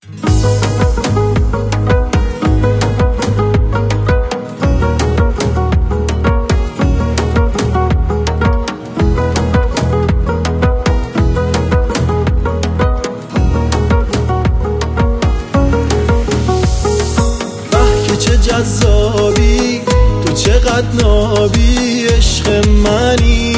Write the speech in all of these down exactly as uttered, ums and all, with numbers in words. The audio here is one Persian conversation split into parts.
جذابی تو چقدر نابی، عشق منی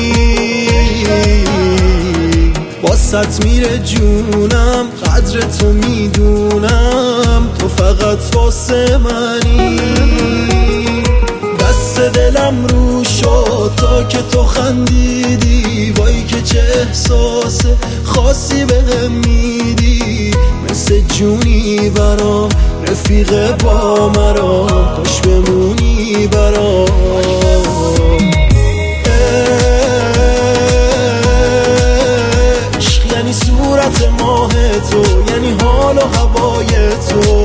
واسط میره جونم، قدر تو میدونم، تو فقط واسه منی. دست دلم رو شد تا که تو خندیدی، وای که چه احساس خاصی بهم میدی، مثل جونی برام، رفیق با مرام، کاش بمونی برام. عشق یعنی صورت ماه تو، یعنی حال و هوای تو.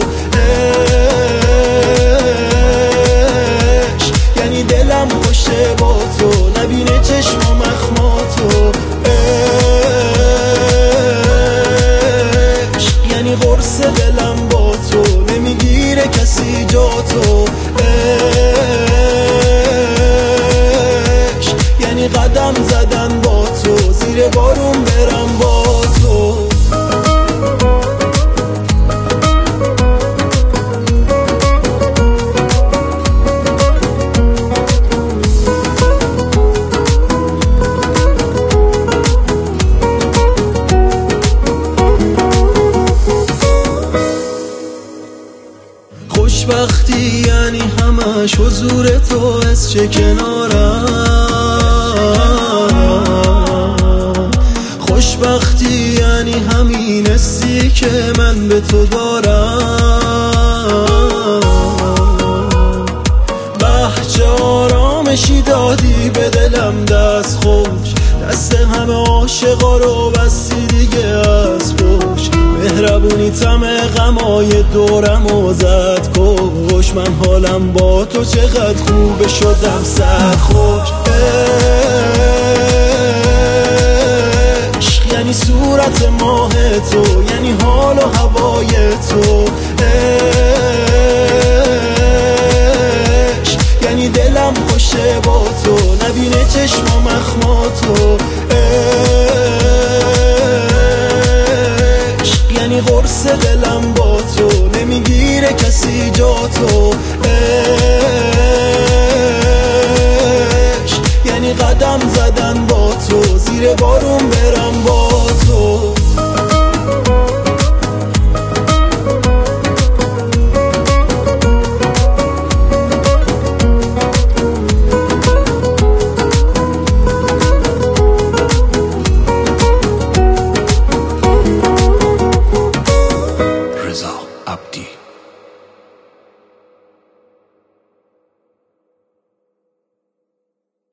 عشق یعنی دلم خوشه با تو، نبینه چشمم اخما تو. عشق یعنی قرص دلم با تو، نمیگیره کسی جا تو. عشق یعنی قدم زدن با تو، زیر بارون برم با تو. خوشبختی یعنی همش حضور تو، از چه کنارم. خوشبختی یعنی همین حسی که من به تو دارم. بهجه آرامشی دادی به دلم دست خوش، دست همه عاشقا رو بستی دیگه از پشت. مهربونی تمه غمای دورم و زد کش، من حالم با تو چقدر خوبه شدم صد خوش. عشق یعنی صورت ماه تو، یعنی حال و هوای تو. عشق یعنی دلم خوشه با تو، نبینه چشمم اخما تو. عشق یعنی قرص دلم با تو، نمیگیره کسی جا تو. عشق یعنی قدم زدن با تو، زیر بارون برم با